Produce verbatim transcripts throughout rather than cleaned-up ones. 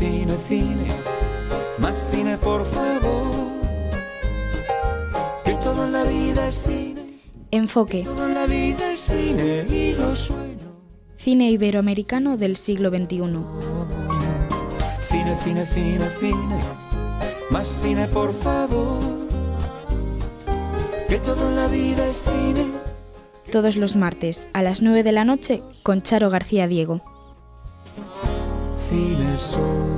cine, cine, más cine por favor, que todo en la vida es cine. Enfoque. Todo en la vida es cine y lo sueño. Cine iberoamericano del siglo veintiuno. Cine, cine, cine, cine, más cine por favor, que todo en la vida es cine. Todos los martes a las nueve de la noche con Charo García Diego. Cine Sol.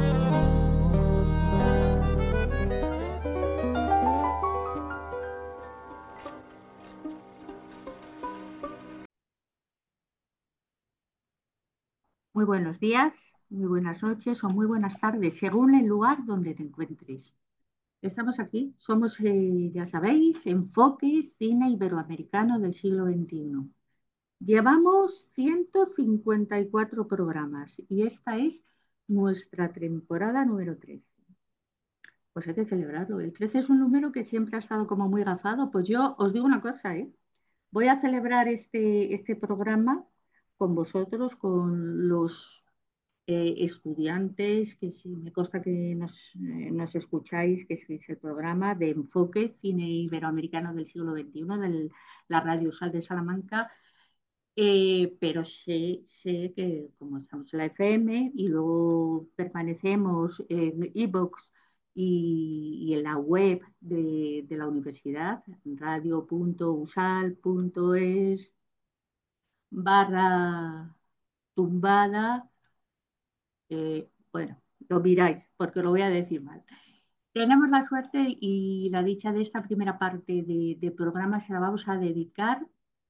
Muy buenos días, muy buenas noches o muy buenas tardes, según el lugar donde te encuentres. Estamos aquí, somos, eh, ya sabéis, Enfoque Cine Iberoamericano del siglo veintiuno. Llevamos ciento cincuenta y cuatro programas y esta es nuestra temporada número trece. Pues hay que celebrarlo. El trece es un número que siempre ha estado como muy gafado. Pues yo os digo una cosa, ¿eh? Voy a celebrar este, este programa con vosotros, con los eh, estudiantes, que sí, me consta que nos, eh, nos escucháis, que es el programa de Enfoque Cine Iberoamericano del siglo veintiuno de la Radio Sal de Salamanca, eh, pero sé, sé que como estamos en la F M y luego permanecemos en iVoox y, y en la web de, de la universidad, radio.usal.es barra tumbada, eh, bueno, lo miráis porque lo voy a decir mal. Tenemos la suerte y la dicha de esta primera parte de, de programa se la vamos a dedicar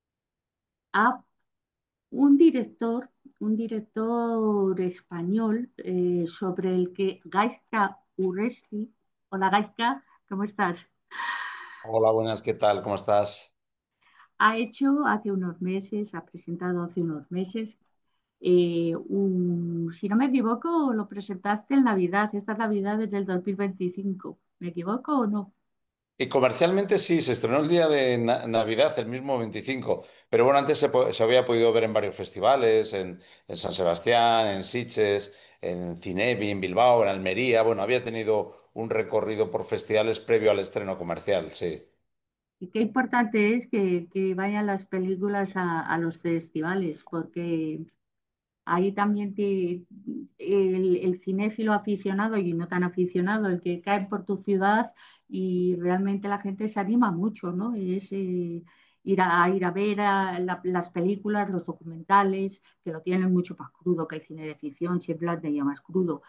a un director, un director español eh, sobre el que Gaizka Urresti, hola Gaizka, ¿cómo estás? Hola, buenas, ¿qué tal? ¿Cómo estás? Ha hecho hace unos meses, ha presentado hace unos meses, eh, un, si no me equivoco, lo presentaste en Navidad, esta Navidad desde el dos mil veinticinco. ¿Me equivoco o no? Y comercialmente sí, se estrenó el día de Na- Navidad, el mismo veinticinco, pero bueno, antes se, po- se había podido ver en varios festivales, en, en San Sebastián, en Sitges, en Cinebi, en Bilbao, en Almería, bueno, había tenido un recorrido por festivales previo al estreno comercial, sí. Y qué importante es que, que vayan las películas a, a los festivales, porque ahí también te- el, el cinéfilo aficionado y no tan aficionado, el que cae por tu ciudad y realmente la gente se anima mucho, ¿no? Es eh, ir a, a ir a ver a la- las películas, los documentales, que lo tienen mucho más crudo que el cine de ficción, siempre lo han tenido más crudo.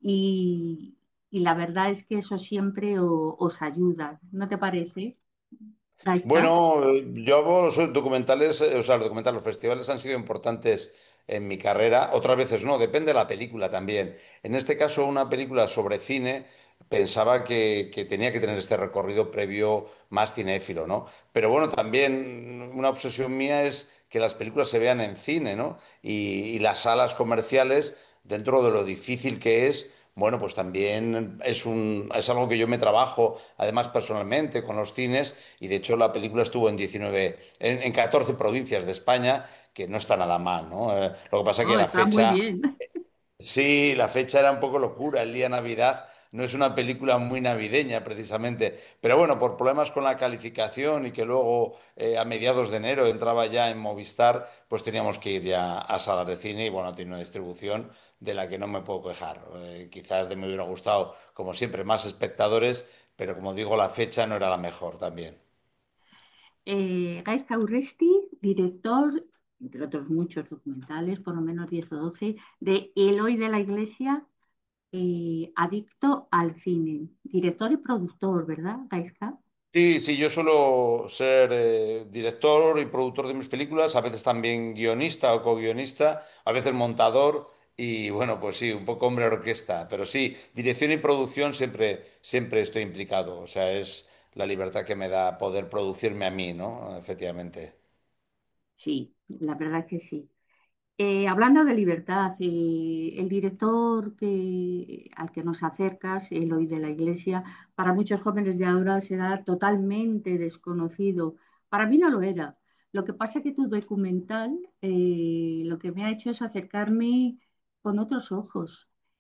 Y, y la verdad es que eso siempre o- os ayuda, ¿no te parece, Raika? Bueno, eh, yo hago los documentales, eh, o sea, los documentales, los festivales han sido importantes en mi carrera, otras veces no, depende de la película también. En este caso, una película sobre cine, pensaba que, que tenía que tener este recorrido previo más cinéfilo, ¿no? Pero bueno, también una obsesión mía es que las películas se vean en cine, ¿no? Y, y las salas comerciales, dentro de lo difícil que es. Bueno, pues también es un, es algo que yo me trabajo, además personalmente, con los cines, y de hecho la película estuvo en diecinueve, en, en catorce provincias de España, que no está nada mal, ¿no? Eh, lo que pasa es que Oh, la está muy fecha, bien. sí, la fecha era un poco locura, el día de Navidad no es una película muy navideña precisamente, pero bueno, por problemas con la calificación y que luego eh, a mediados de enero entraba ya en Movistar, pues teníamos que ir ya a salas de cine y bueno, tiene una distribución de la que no me puedo quejar. Eh, quizás de me hubiera gustado, como siempre, más espectadores, pero como digo, la fecha no era la mejor también. Eh, Gaizka Urresti, director, entre otros muchos documentales, por lo menos diez o doce, de Eloy de la Iglesia, eh, adicto al cine. Director y productor, ¿verdad, Gaizka? Sí, sí, yo suelo ser eh, director y productor de mis películas, a veces también guionista o co-guionista, a veces montador y bueno, pues sí, un poco hombre orquesta, pero sí, dirección y producción siempre, siempre estoy implicado, o sea, es la libertad que me da poder producirme a mí, ¿no? Efectivamente. Sí, la verdad que sí. Eh, hablando de libertad, eh, el director que, al que nos acercas, Eloy de la Iglesia, para muchos jóvenes de ahora será totalmente desconocido. Para mí no lo era. Lo que pasa es que tu documental eh, lo que me ha hecho es acercarme con otros ojos.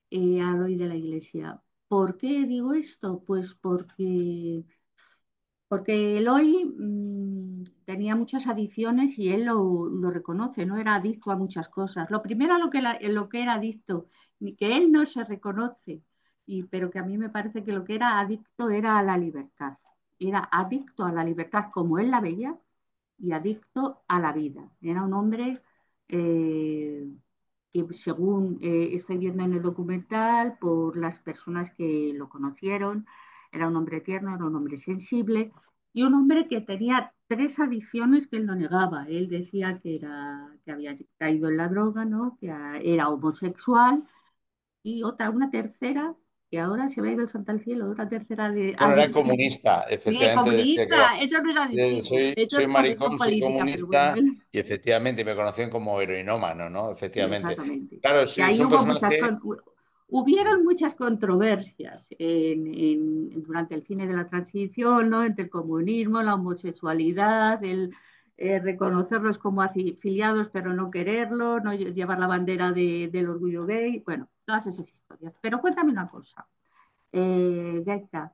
eh, al hoy de la Iglesia. ¿Por qué digo esto? Pues porque, porque Eloy mm, tenía muchas adicciones y él lo, lo reconoce, ¿no? Era adicto a muchas cosas. Lo primero a lo que, la- en lo que era adicto, y que él no se reconoce, y, pero que a mí me parece que lo que era adicto era a la libertad. Era adicto a la libertad como él la veía y adicto a la vida. Era un hombre eh, que, según eh, estoy viendo en el documental, por las personas que lo conocieron, era un hombre tierno, era un hombre sensible y un hombre que tenía tres adicciones que él no negaba. Él decía que, era, que había caído en la droga, ¿no? Que era homosexual y otra, una tercera, que ahora se me ha ido el santo al cielo, otra tercera de Bueno, era adicción. comunista, Sí, efectivamente decía que era, comunista, eso no es eh, adictivo, soy, eso soy es corrección maricón, soy política, pero bueno, comunista él, y efectivamente me conocían como heroinómano, ¿no? sí, Efectivamente. exactamente. Claro, Que es, es ahí un hubo muchas, personaje. con- hu- hubieron muchas controversias en- en- durante el cine de la transición, ¿no? Entre el comunismo, la homosexualidad, el eh, reconocerlos como afiliados pero no quererlo, no lle- llevar la bandera de- del orgullo gay, bueno, todas esas historias. Pero cuéntame una cosa, eh, Gaita,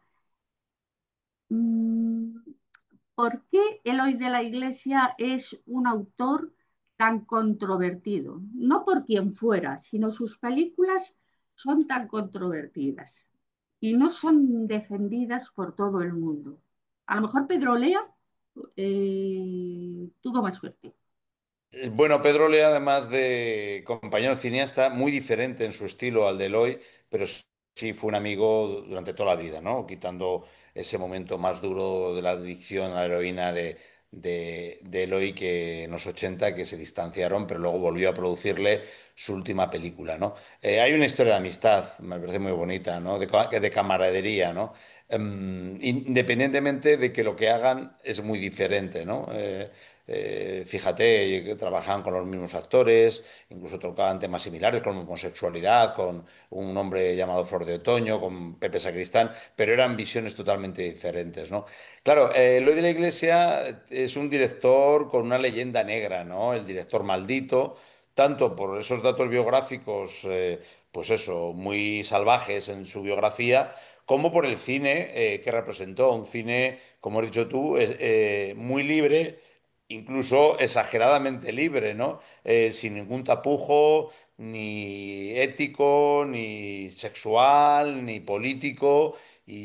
mm, ¿por qué Eloy de la Iglesia es un autor tan controvertido? No por quien fuera, sino sus películas son tan controvertidas y no son defendidas por todo el mundo. A lo mejor Pedro Lea eh, tuvo más suerte. Eh, Bueno, Pedro Lea, además de compañero cineasta, muy diferente en su estilo al de Eloy, pero sí fue un amigo durante toda la vida, ¿no? Quitando ese momento más duro de la adicción a la heroína de, de, de Eloy, que en los ochenta que se distanciaron, pero luego volvió a producirle su última película, ¿no? Eh, hay una historia de amistad, me parece muy bonita, ¿no? De, ca- de camaradería, ¿no? Em, independientemente de que lo que hagan es muy diferente, ¿no? Eh, eh, fíjate, que trabajaban con los mismos actores, incluso tocaban temas similares con homosexualidad, con un hombre llamado Flor de Otoño, con Pepe Sacristán, pero eran visiones totalmente diferentes, ¿no? Claro, eh, Eloy de la Iglesia es un director con una leyenda negra, ¿no? El director maldito, tanto por esos datos biográficos, eh, pues eso, muy salvajes en su biografía, como por el cine eh, que representó, un cine, como has dicho tú, es- eh, muy libre, incluso exageradamente libre, ¿no? Eh, sin ningún tapujo, ni ético, ni sexual, ni político.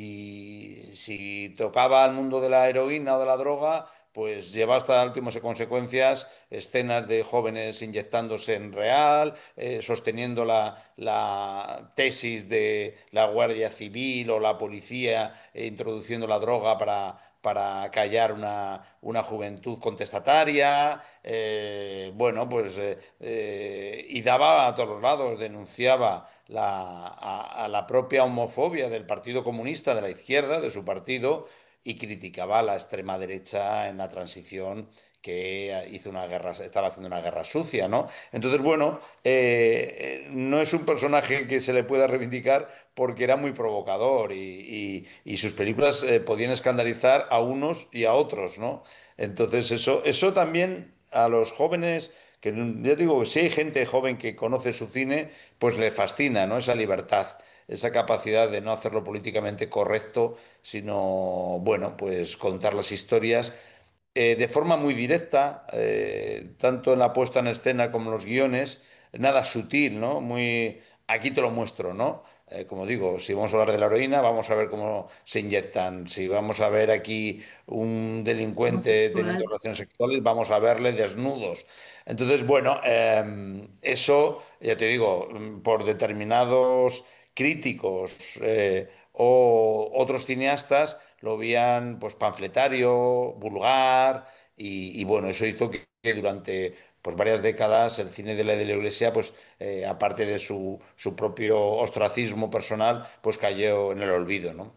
Y si tocaba al mundo de la heroína o de la droga, pues lleva hasta últimas consecuencias escenas de jóvenes inyectándose en real, eh, sosteniendo la, la tesis de la Guardia Civil o la policía, eh, introduciendo la droga para para callar una, una juventud contestataria, eh, bueno, pues, eh, eh, y daba a todos los lados, denunciaba la, a, a la propia homofobia del Partido Comunista, de la izquierda, de su partido, y criticaba a la extrema derecha en la transición que hizo una guerra, estaba haciendo una guerra sucia, ¿no? Entonces, bueno, eh, eh, no es un personaje que se le pueda reivindicar porque era muy provocador y, y- y sus películas eh, podían escandalizar a unos y a otros, ¿no? Entonces eso, eso también a los jóvenes, que ya digo que si hay gente joven que conoce su cine, pues le fascina, ¿no? Esa libertad, esa capacidad de no hacerlo políticamente correcto, sino, bueno, pues contar las historias eh, de forma muy directa, eh, tanto en la puesta en escena como en los guiones, nada sutil, ¿no? Muy, aquí te lo muestro, ¿no? Eh, como digo, si vamos a hablar de la heroína, vamos a ver cómo se inyectan. Si vamos a ver aquí un delincuente teniendo Homosexual. relaciones sexuales, vamos a verle desnudos. Entonces, bueno, eh, eso, ya te digo, mm, por determinados críticos eh, o otros cineastas lo veían pues panfletario, vulgar y, y, bueno, eso hizo que, que durante pues varias décadas el cine de la, de la Iglesia pues eh, aparte de su, su propio ostracismo personal pues cayó en el olvido, ¿no?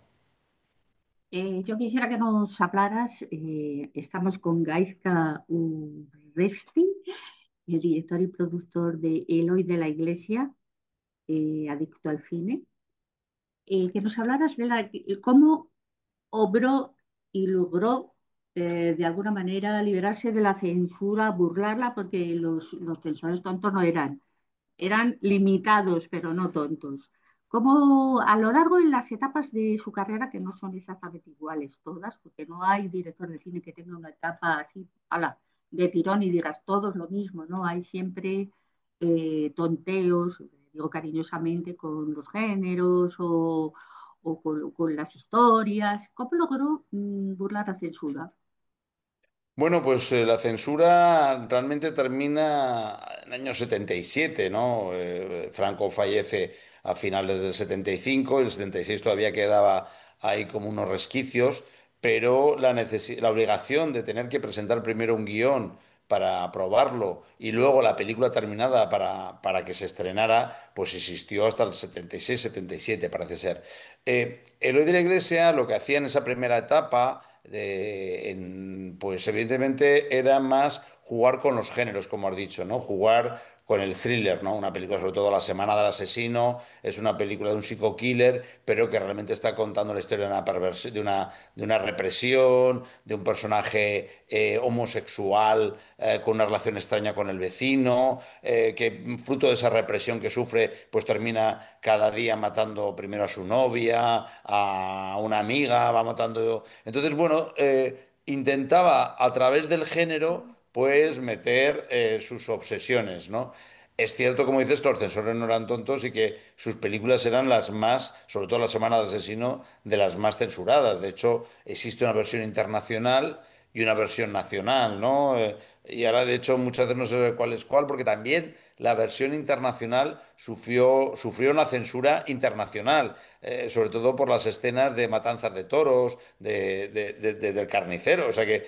Eh, yo quisiera que nos hablaras, eh, estamos con Gaizka Urresti, el director y productor de Eloy de la Iglesia, eh, adicto al cine, eh, que nos hablaras de la, cómo obró y logró eh, de alguna manera liberarse de la censura, burlarla, porque los, los censores tontos no eran, eran limitados, pero no tontos. Como a lo largo de las etapas de su carrera, que no son exactamente iguales todas, porque no hay director de cine que tenga una etapa así, ala, de tirón y digas todos lo mismo, ¿no? Hay siempre eh, tonteos, digo cariñosamente, con los géneros o, o con, con las historias. ¿Cómo logró mm, burlar la censura? Bueno, pues eh, la censura realmente termina en el año setenta y siete, ¿no? Eh, Franco fallece a finales del setenta y cinco, y el setenta y seis todavía quedaba ahí como unos resquicios, pero la necesi- la obligación de tener que presentar primero un guión para aprobarlo y luego la película terminada para, para que se estrenara, pues existió hasta el setenta y seis, setenta y siete, parece ser. Eh, Eloy de la Iglesia lo que hacía en esa primera etapa de- en- pues evidentemente era más jugar con los géneros, como has dicho, ¿no? Jugar con el thriller, ¿no? Una película, sobre todo La Semana del Asesino, es una película de un psico-killer, pero que realmente está contando la historia de una perversión, de una, de una represión, de un personaje eh, homosexual eh, con una relación extraña con el vecino, eh, que fruto de esa represión que sufre, pues termina cada día matando primero a su novia, a una amiga, va matando. Entonces, bueno, eh, intentaba a través del género, pues meter eh, sus obsesiones, ¿no? Es cierto, como dices, que los censores no eran tontos y que sus películas eran las más, sobre todo La Semana del Asesino, de las más censuradas. De hecho, existe una versión internacional y una versión nacional, ¿no? Eh, y ahora, de hecho, muchas veces no sé cuál es cuál, porque también la versión internacional sufrió, sufrió una censura internacional, eh, sobre todo por las escenas de matanzas de toros, de, de- de- de- del carnicero. O sea que,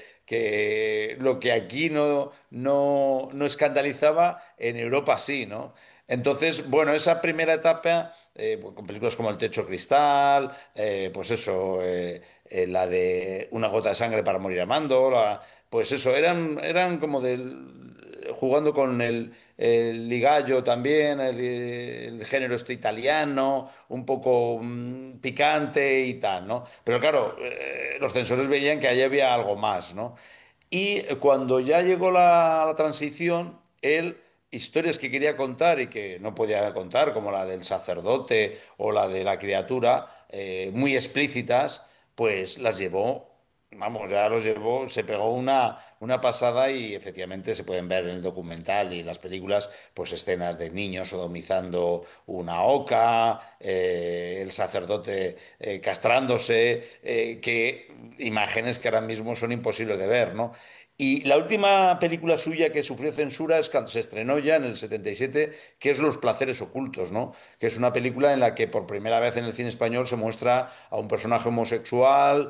que lo que aquí no, no, no escandalizaba, en Europa sí, ¿no? Entonces, bueno, esa primera etapa, eh, pues, con películas como El Techo Cristal, eh, pues eso, eh, eh, la de Una gota de sangre para morir amando, la- pues eso, eran, eran como del, jugando con el, el ligallo también, el, el género este italiano, un poco mm, picante y tal, ¿no? Pero claro, eh, los censores veían que ahí había algo más, ¿no? Y cuando ya llegó la, la transición, él, historias que quería contar y que no podía contar, como la del sacerdote o la de la criatura, eh, muy explícitas, pues las llevó, vamos, ya los llevó, se pegó una, una pasada y efectivamente se pueden ver en el documental y en las películas, pues escenas de niños sodomizando una oca, eh, el sacerdote eh, castrándose, eh, que imágenes que ahora mismo son imposibles de ver, ¿no? Y la última película suya que sufrió censura es cuando se estrenó ya en el setenta y siete, que es Los placeres ocultos, ¿no? Que es una película en la que por primera vez en el cine español se muestra a un personaje homosexual,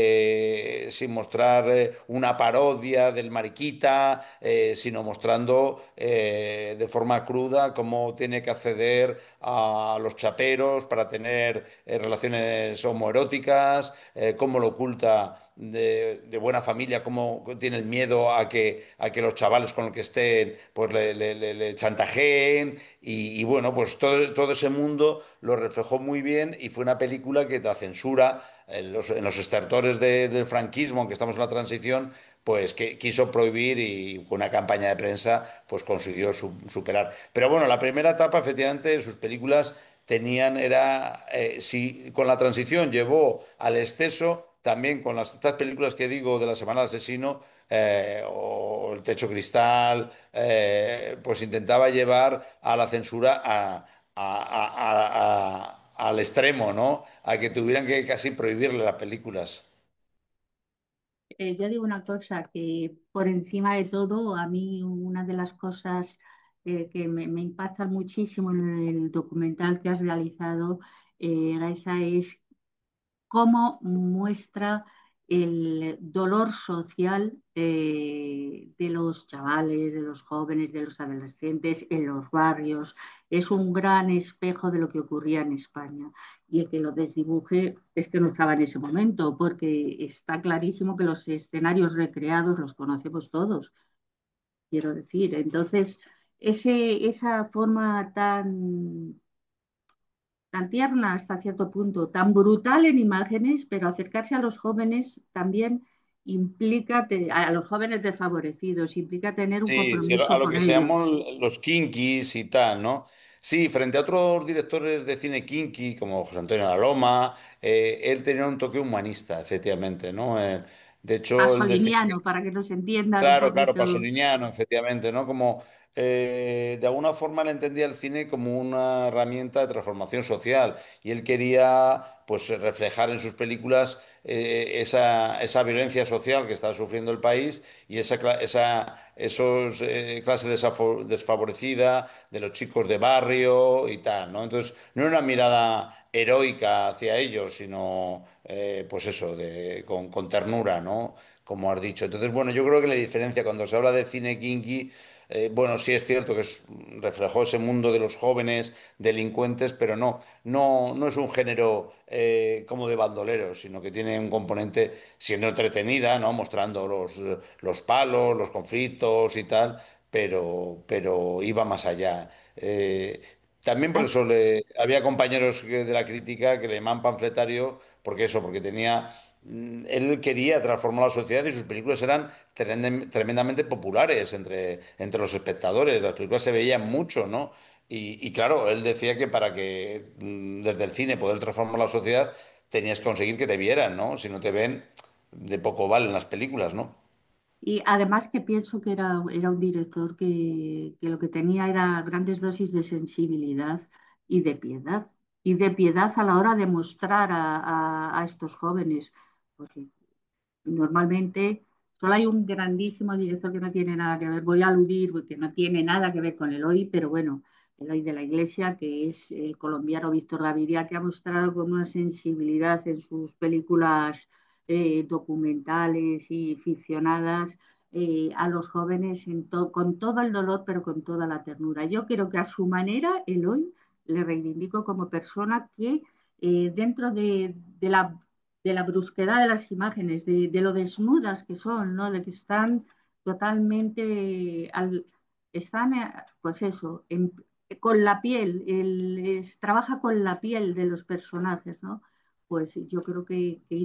eh, sin mostrar eh, una parodia del mariquita, eh, sino mostrando eh, de forma cruda cómo tiene que acceder a los chaperos para tener eh, relaciones homoeróticas, eh, cómo lo oculta de, de buena familia, cómo tiene el miedo a que, a que los chavales con los que estén pues le, le- le- le chantajeen y, y bueno, pues todo, todo ese mundo lo reflejó muy bien y fue una película que la censura en los, en los estertores de- del franquismo, aunque estamos en la transición, pues que quiso prohibir y con una campaña de prensa pues consiguió su- superar. Pero bueno, la primera etapa, efectivamente, sus películas tenían, era, eh, si con la transición llevó al exceso, también con las, estas películas que digo de La Semana del Asesino eh, o El Techo Cristal, eh, pues intentaba llevar a la censura a, a- a- a- a- al extremo, ¿no? A que tuvieran que casi prohibirle las películas. Eh, yo digo una cosa, que por encima de todo, a mí una de las cosas eh, que me, me impactan muchísimo en el documental que has realizado, eh, Gaisa, es cómo muestra el dolor social eh, de los chavales, de los jóvenes, de los adolescentes en los barrios. Es un gran espejo de lo que ocurría en España. Y el que lo desdibuje es que no estaba en ese momento, porque está clarísimo que los escenarios recreados los conocemos todos, quiero decir. Entonces, ese, esa forma tan tan tierna hasta cierto punto, tan brutal en imágenes, pero acercarse a los jóvenes también implica, te- a los jóvenes desfavorecidos, implica tener un Sí, sí, a lo compromiso a lo con que se ellos. llaman los kinkis y tal, ¿no? Sí, frente a otros directores de cine kinky, como José Antonio Aloma, eh, él tenía un toque humanista, efectivamente, ¿no? Eh, de hecho, él decía. Pasoliniano, para que nos entiendan un Claro, claro, poquito. pasoliniano, efectivamente, ¿no? Como eh, de alguna forma él entendía el cine como una herramienta de transformación social y él quería, pues, reflejar en sus películas eh, esa, esa violencia social que estaba sufriendo el país y esa, cla- esa esos, eh, clase desafo- desfavorecida de los chicos de barrio y tal, ¿no? Entonces, no era una mirada heroica hacia ellos, sino, eh, pues eso, de, con, con ternura, ¿no? Como has dicho. Entonces, bueno, yo creo que la diferencia cuando se habla de cine kinky, eh, bueno, sí es cierto que es- reflejó ese mundo de los jóvenes delincuentes, pero no, no, no es un género eh, como de bandoleros, sino que tiene un componente siendo entretenida, ¿no? Mostrando los, los palos, los conflictos y tal, pero, pero iba más allá. Eh, también por Ay, eso le, había compañeros que- de la crítica que le llamaban panfletario, porque eso, porque tenía mm, él quería transformar la sociedad y sus películas eran tremendam- tremendamente populares entre, entre los espectadores. Las películas se veían mucho, ¿no? Y, y claro, él decía que para que mm, desde el cine poder transformar la sociedad tenías que conseguir que te vieran, ¿no? Si no te ven, de poco valen las películas, ¿no? y además que pienso que era, era un director que, que lo que tenía era grandes dosis de sensibilidad y de piedad, y de piedad a la hora de mostrar a, a- a estos jóvenes, porque normalmente solo hay un grandísimo director que no tiene nada que ver, voy a aludir, porque no tiene nada que ver con Eloy, pero bueno, Eloy de la Iglesia, que es el colombiano Víctor Gaviria, que ha mostrado con una sensibilidad en sus películas eh, documentales y ficcionadas eh, a los jóvenes en to- con todo el dolor, pero con toda la ternura. Yo creo que a su manera, Eloy, le reivindico como persona que eh, dentro de, de la de la brusquedad de las imágenes, de, de, lo desnudas que son, ¿no? De que están totalmente, al, están, eh, pues eso, en, con la piel, el, es, trabaja con la piel de los personajes, ¿no? Pues yo creo que, que,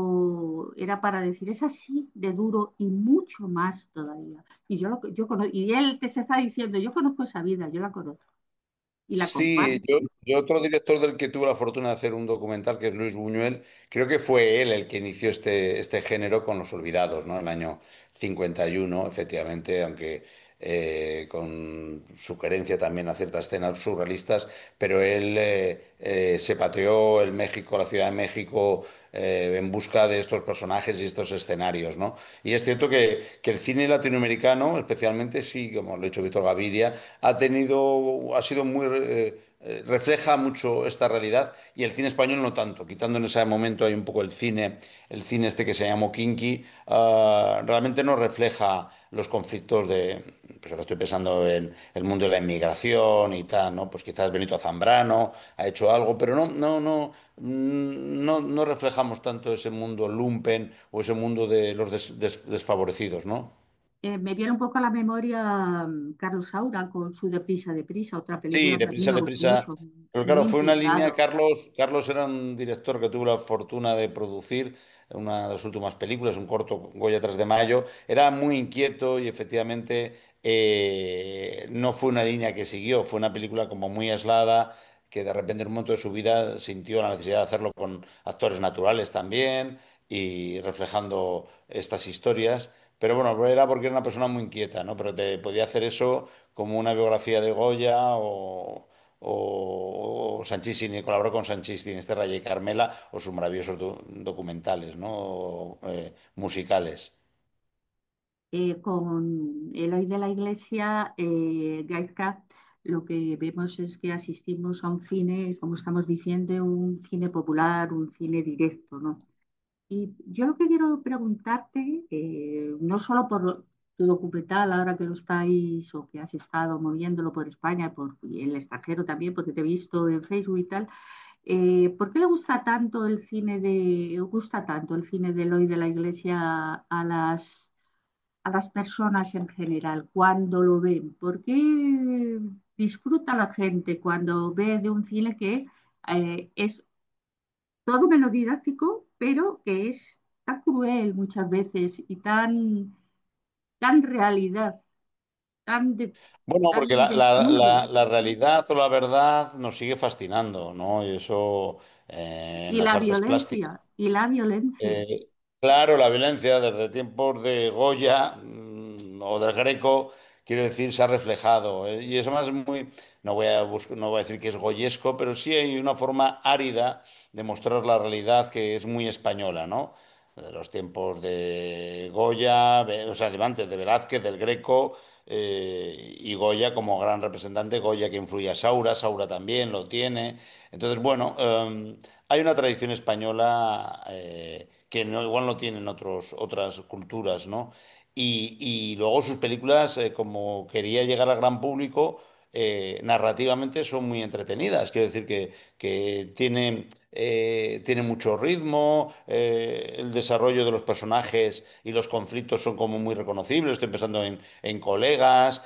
hizo, era para decir, es así de duro y mucho más todavía. Y yo, lo, yo conozco, y él te se está diciendo, yo conozco esa vida, yo la conozco y la Sí, comparto. yo, yo otro director del que tuve la fortuna de hacer un documental, que es Luis Buñuel, creo que fue él el que inició este, este género con Los Olvidados, ¿no? En el año cincuenta y uno, efectivamente, aunque eh, con sugerencia también a ciertas escenas surrealistas, pero él eh, eh, se pateó el México, la Ciudad de México, eh, en busca de estos personajes y estos escenarios, ¿no? Y es cierto que, que el cine latinoamericano, especialmente, sí, como lo ha dicho Víctor Gaviria, ha tenido, ha sido muy, eh, eh, refleja mucho esta realidad y el cine español no tanto, quitando en ese momento hay un poco el cine, el cine este que se llamó Kinky, ah, realmente no refleja los conflictos de, pues ahora estoy pensando en el mundo de la inmigración y tal, ¿no? Pues quizás Benito Zambrano ha hecho algo, pero no, no, no, mm, no, no reflejamos tanto ese mundo lumpen o ese mundo de los des- des- desfavorecidos, ¿no? Eh, me viene un poco a la memoria mm, Carlos Saura con su Deprisa, Deprisa, otra Sí, película que a mí deprisa, me gustó deprisa. mucho, Pero muy claro, fue una línea, intrincado. Carlos, Carlos era un director que tuvo la fortuna de producir una de las últimas películas, un corto, Goya tres de Mayo. Era muy inquieto y efectivamente eh, no fue una línea que siguió, fue una película como muy aislada, que de repente en un momento de su vida sintió la necesidad de hacerlo con actores naturales también y reflejando estas historias. Pero bueno, era porque era una persona muy inquieta, ¿no? Pero te podía hacer eso como una biografía de Goya o, o Sanchis colaboró con Sanchis este Raya y Carmela o sus maravillosos do- documentales, ¿no? O, eh, musicales. Eh, con Eloy de la Iglesia, eh, Gaizka, lo que vemos es que asistimos a un cine, como estamos diciendo, un cine popular, un cine directo, ¿no? Y yo lo que quiero preguntarte, eh, no solo por tu documental, ahora que lo estáis o que has estado moviéndolo por España por, y el extranjero también, porque te he visto en Facebook y tal, eh, ¿por qué le gusta tanto el cine de, gusta tanto el cine de Eloy de la Iglesia a las, a las personas en general cuando lo ven? ¿Por qué disfruta la gente cuando ve de un cine que eh, es todo menos didáctico, pero que es tan cruel muchas veces y tan, tan realidad, tan, de- Bueno, porque tan la, la- la- desnudo. la realidad o la verdad nos sigue fascinando, ¿no? Y eso eh, en Y las la artes plásticas. violencia, y la violencia. Eh, claro, la violencia desde tiempos de Goya mm, o del Greco, quiero decir, se ha reflejado. eh, Y eso más es muy, no voy a bus- no voy a decir que es goyesco, pero sí hay una forma árida de mostrar la realidad que es muy española, ¿no? De los tiempos de Goya, Ve- o sea, de antes de Velázquez, del Greco, eh, y Goya como gran representante, Goya que influye a Saura, Saura también lo tiene. Entonces, bueno, em, hay una tradición española eh, que no, igual no tienen otros, otras culturas, ¿no? Y, y luego sus películas, eh, como quería llegar al gran público, eh, narrativamente son muy entretenidas. Quiero decir que, que tiene, eh, tiene mucho ritmo, eh, el desarrollo de los personajes y los conflictos son como muy reconocibles. Estoy pensando en, en Colegas,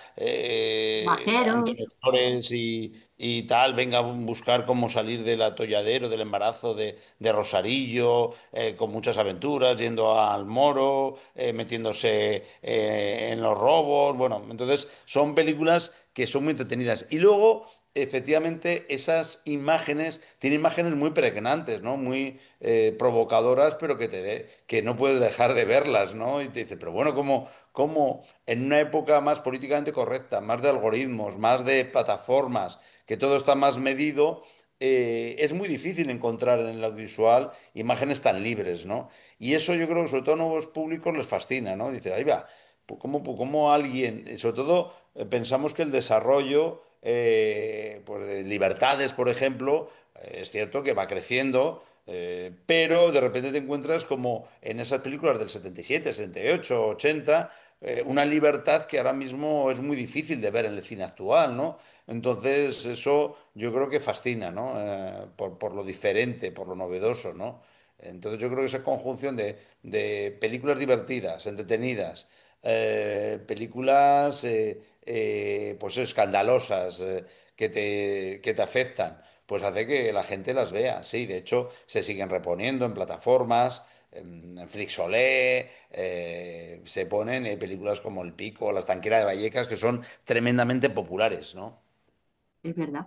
eh, Antonio Bajeros, Flores y, y tal, venga a buscar cómo salir del atolladero, del embarazo de, de Rosarillo, eh, con muchas aventuras, yendo al Moro, eh, metiéndose eh, en los robos. Bueno, entonces son películas que son muy entretenidas. Y luego, efectivamente, esas imágenes, tiene imágenes muy pregnantes, ¿no? Muy eh, provocadoras, pero que, te de- que no puedes dejar de verlas, ¿no? Y te dice, pero bueno, ¿cómo, cómo en una época más políticamente correcta, más de algoritmos, más de plataformas, que todo está más medido, eh, es muy difícil encontrar en el audiovisual imágenes tan libres, ¿no? Y eso yo creo que sobre todo a nuevos públicos les fascina, ¿no? Dice, ahí va, pu- ¿cómo, pu- cómo alguien, eh, sobre todo eh, pensamos que el desarrollo eh, pues de libertades, por ejemplo, eh, es cierto que va creciendo, eh, pero de repente te encuentras como en esas películas del setenta y siete, setenta y ocho, ochenta, eh, una libertad que ahora mismo es muy difícil de ver en el cine actual, ¿no? Entonces, eso yo creo que fascina, ¿no? Eh, por, por lo diferente, por lo novedoso, ¿no? Entonces, yo creo que esa conjunción de, de películas divertidas, entretenidas, eh, películas eh, eh, pues escandalosas, eh, que te, que te afectan, pues hace que la gente las vea. Sí, de hecho, se siguen reponiendo en plataformas, en, en Flixolé, eh, se ponen eh, películas como El Pico o La Estanquera de Vallecas, que son tremendamente populares, ¿no? es verdad.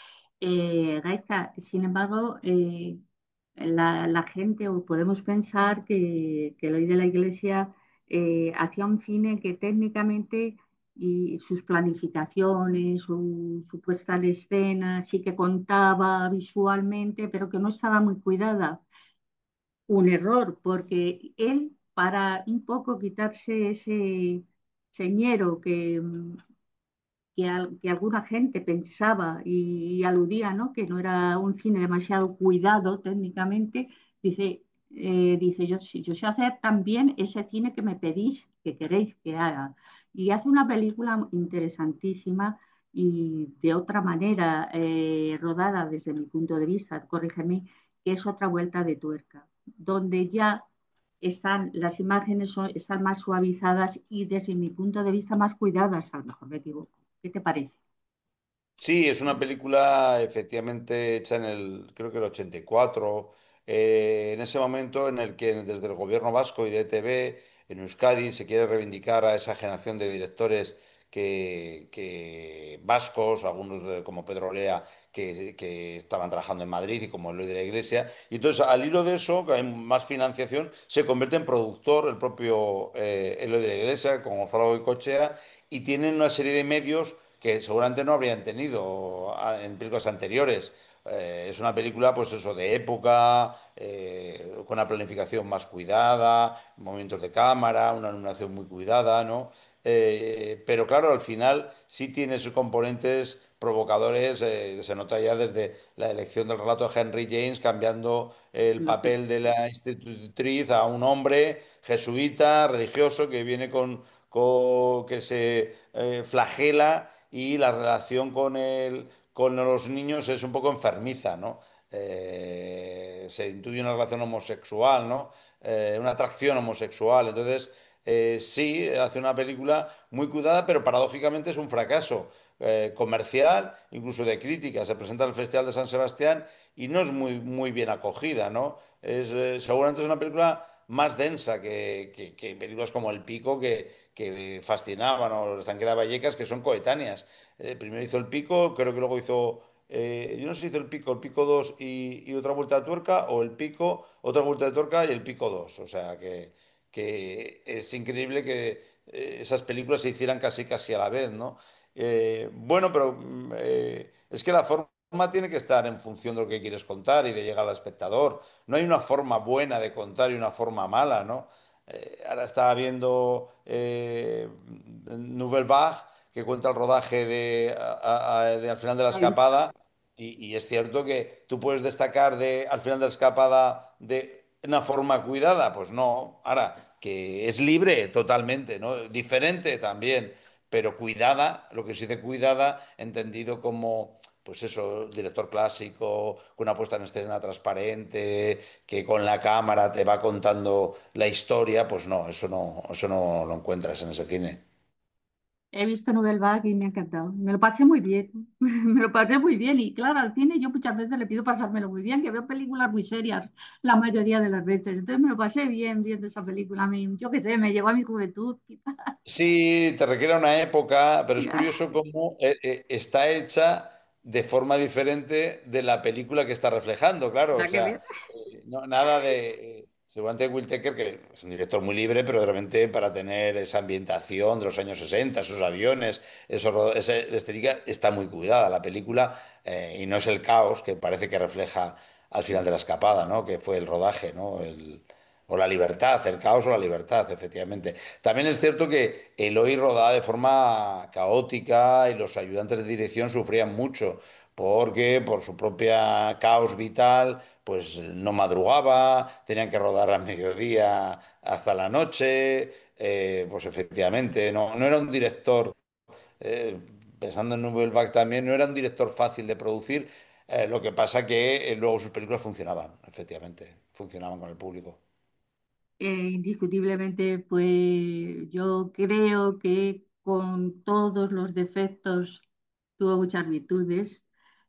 Eh, Gaizka, sin embargo, eh, la, la gente, o podemos pensar que, que el hoy de la Iglesia eh, hacía un cine que técnicamente y sus planificaciones, su, su puesta en escena, sí que contaba visualmente, pero que no estaba muy cuidada. Un error, porque él, para un poco quitarse ese señero que, mm, que, al- que alguna gente pensaba y, y aludía, ¿no? Que no era un cine demasiado cuidado técnicamente, dice, eh, dice yo, sí, yo sé hacer también ese cine que me pedís, que queréis que haga. Y hace una película interesantísima y de otra manera eh, rodada desde mi punto de vista, corrígeme, que es otra vuelta de tuerca, donde ya están, las imágenes son- están más suavizadas y desde mi punto de vista más cuidadas, a lo mejor me equivoco. ¿Qué te parece? Sí, es una película efectivamente hecha en el, creo que el ochenta y cuatro, eh, en ese momento en el que desde el gobierno vasco y de E T V en Euskadi se quiere reivindicar a esa generación de directores que, que vascos, algunos de- como Pedro Lea, que, que estaban trabajando en Madrid y como Eloy de la Iglesia. Y entonces, al hilo de eso, que hay más financiación, se convierte en productor el propio eh, Eloy de la Iglesia, con Gonzalo Goicoechea, y tienen una serie de medios que seguramente no habrían tenido ah, en películas anteriores. Eh, es una película, pues eso, de época, eh, con una planificación más cuidada, movimientos de cámara, una iluminación muy cuidada, ¿no? Eh, pero claro, al final sí tiene sus componentes provocadores, eh, se nota ya desde la elección del relato de Henry James, cambiando el Lo que, papel de la institutriz a un hombre jesuita, religioso, que viene con, con que se eh, flagela y la relación con el, con los niños es un poco enfermiza, ¿no? Eh, se intuye una relación homosexual, ¿no? Eh, una atracción homosexual. Entonces, eh, sí, hace una película muy cuidada, pero paradójicamente es un fracaso eh, comercial, incluso de crítica. Se presenta en el Festival de San Sebastián y no es muy, muy bien acogida, ¿no? Es, eh, seguramente es una película más densa que, que- que películas como El Pico que, que fascinaban, o Los Estanquera Vallecas, que son coetáneas. Eh, primero hizo El Pico, creo que luego hizo, eh, yo no sé si hizo El Pico, El Pico dos y, y otra vuelta de tuerca, o El Pico, otra vuelta de tuerca y El Pico dos. O sea que, que es increíble que eh, esas películas se hicieran casi casi a la vez, ¿no? Eh, bueno, pero mm, eh, es que la forma tiene que estar en función de lo que quieres contar y de llegar al espectador. No hay una forma buena de contar y una forma mala, ¿no? Eh, ahora estaba viendo eh, Nouvelle Vague, que cuenta el rodaje de, a- a- de Al final de la La he visto. escapada, y, y es cierto que tú puedes destacar de Al final de la escapada de una forma cuidada, pues no. Ahora, que es libre totalmente, ¿no? Diferente también, pero cuidada, lo que se dice cuidada, entendido como, pues eso, director clásico, con una puesta en escena transparente, que con la cámara te va contando la historia, pues no, eso no, eso no lo encuentras en ese cine. He visto Nouvelle Vague y me ha encantado. Me lo pasé muy bien. Me lo pasé muy bien. Y claro, al cine yo muchas veces le pido pasármelo muy bien, que veo películas muy serias la mayoría de las veces. Entonces me lo pasé bien viendo esa película. A mí, yo qué sé, me llevó a mi juventud, quizás. Sí, te requiere una época, pero es curioso cómo eh, eh, está hecha de forma diferente de la película que está reflejando, claro. O Nada que ver. sea, eh, no- nada de... eh, seguramente Will Tucker, que es un director muy libre, pero de repente para tener esa ambientación de los años sesenta, esos aviones, esos, ro- esa estética, está muy cuidada la película, eh, y no es el caos que parece que refleja al final de la escapada, ¿no? Que fue el rodaje, ¿no? El- o la libertad, el caos o la libertad, efectivamente. También es cierto que Eloy rodaba de forma caótica y los ayudantes de dirección sufrían mucho porque por su propia caos vital, pues no madrugaba, tenían que rodar a mediodía hasta la noche, eh, pues efectivamente, no, no era un director, eh, pensando en Nudelbach también, no era un director fácil de producir, eh, lo que pasa que eh, luego sus películas funcionaban, efectivamente, funcionaban con el público. Eh, indiscutiblemente, pues yo creo que con todos los defectos tuvo muchas virtudes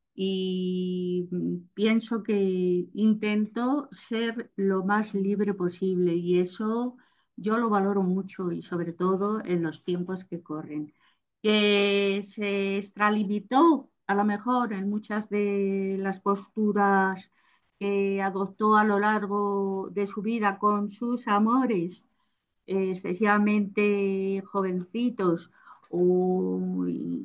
y mm, pienso que intentó ser lo más libre posible y eso yo lo valoro mucho y sobre todo en los tiempos que corren. Que se extralimitó a lo mejor en muchas de las posturas que adoptó a lo largo de su vida con sus amores, eh, excesivamente jovencitos, o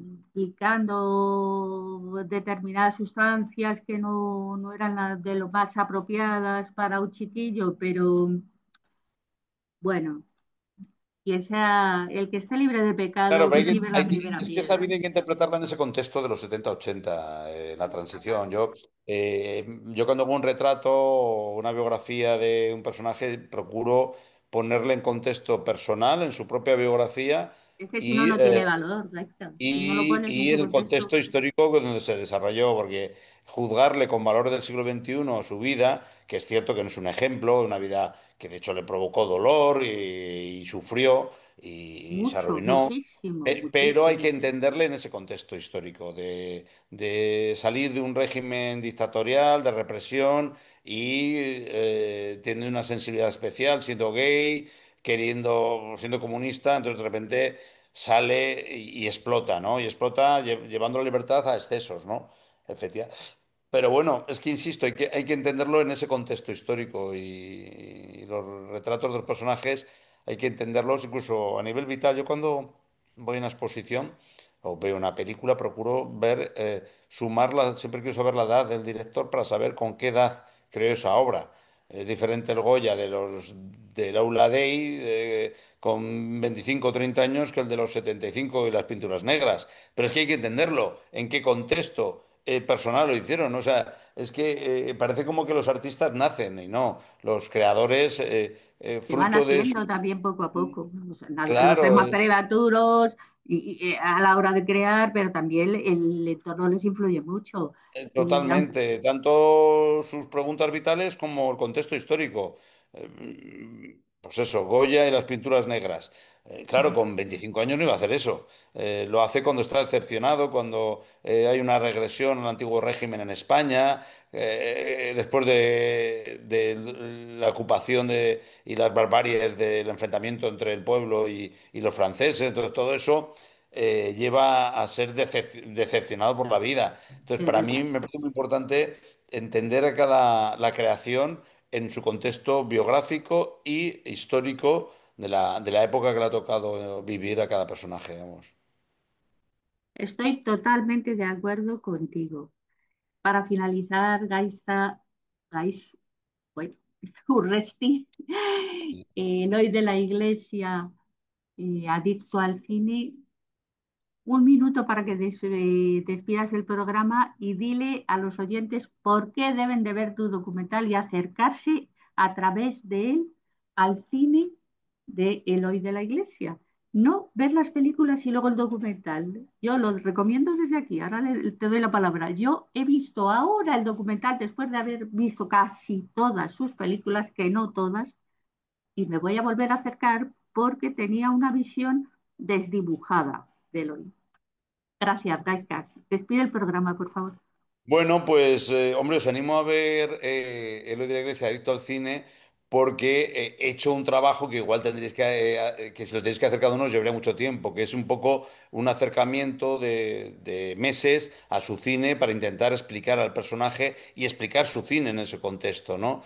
implicando determinadas sustancias que no, no eran las de lo más apropiadas para un chiquillo, pero bueno, quien sea, el que esté libre de Claro, pecado, pero que hay que, tire la hay que- primera es que esa piedra. vida hay que interpretarla en ese contexto de los setenta ochenta, eh, la transición. Yo, eh, yo cuando hago un retrato o una biografía de un personaje, procuro ponerle en contexto personal, en su propia biografía, Es que si no, y no eh, tiene valor, Héctor. Si no lo y, pones en y su el contexto, contexto histórico donde se desarrolló, porque juzgarle con valores del siglo veintiuno su vida, que es cierto que no es un ejemplo, una vida que de hecho le provocó dolor y, y sufrió y, se mucho, arruinó, muchísimo, pe- pero hay que muchísimo. entenderle en ese contexto histórico, de, de salir de un régimen dictatorial, de represión, y eh, tiene una sensibilidad especial, siendo gay, queriendo, siendo comunista, entonces de repente sale y, y explota, ¿no? Y explota lle- llevando la libertad a excesos, ¿no? Efectivamente. Pero bueno, es que insisto, hay que, hay que entenderlo en ese contexto histórico, y, y los retratos de los personajes hay que entenderlos incluso a nivel vital. Yo cuando voy a una exposición o veo una película, procuro ver, eh, sumarla, siempre quiero saber la edad del director para saber con qué edad creó esa obra. Es diferente el Goya de los del Aula Dei, eh, con veinticinco o treinta años, que el de los setenta y cinco y las pinturas negras. Pero es que hay que entenderlo, en qué contexto eh, personal lo hicieron. O sea, es que eh, parece como que los artistas nacen y no, los creadores, eh, eh, Se van fruto de haciendo sus... también poco a poco. O sea, nada, los Claro, más eh, prematuros y, y, eh, a la hora de crear, pero también el entorno les influye mucho. eh, Y aunque totalmente, tanto sus preguntas vitales como el contexto histórico. Eh, pues eso, Goya y las pinturas negras. Eh, claro, con veinticinco años no iba a hacer eso. Eh, lo hace cuando está decepcionado, cuando eh, hay una regresión al antiguo régimen en España, eh, después de, de la ocupación de, y las barbaries del enfrentamiento entre el pueblo y, y los franceses. Entonces, todo eso eh, lleva a ser decep- decepcionado por la vida. Entonces, Es para mí verdad. me parece muy importante entender a cada la creación en su contexto biográfico y histórico de la, de la época que le ha tocado vivir a cada personaje, vamos. Estoy totalmente de acuerdo contigo. Para finalizar, Gaisa, Gais, bueno, Urresti, eh, Eloy de la Iglesia, eh, adicto al cine, un minuto para que des- eh, despidas el programa y dile a los oyentes por qué deben de ver tu documental y acercarse a través de él al cine de Eloy de la Iglesia. No ver las películas y luego el documental. Yo lo recomiendo desde aquí. Ahora le- te doy la palabra. Yo he visto ahora el documental después de haber visto casi todas sus películas, que no todas, y me voy a volver a acercar porque tenía una visión desdibujada de Eloy. Gracias, Gaika. Despide el programa, por favor. Bueno, pues eh, hombre, os animo a ver eh, Eloy de la Iglesia, Adicto al Cine, porque eh, he hecho un trabajo que igual tendréis que, eh, eh, que si lo tenéis que hacer cada uno os llevaría mucho tiempo, que es un poco un acercamiento de, de meses a su cine para intentar explicar al personaje y explicar su cine en ese contexto, ¿no?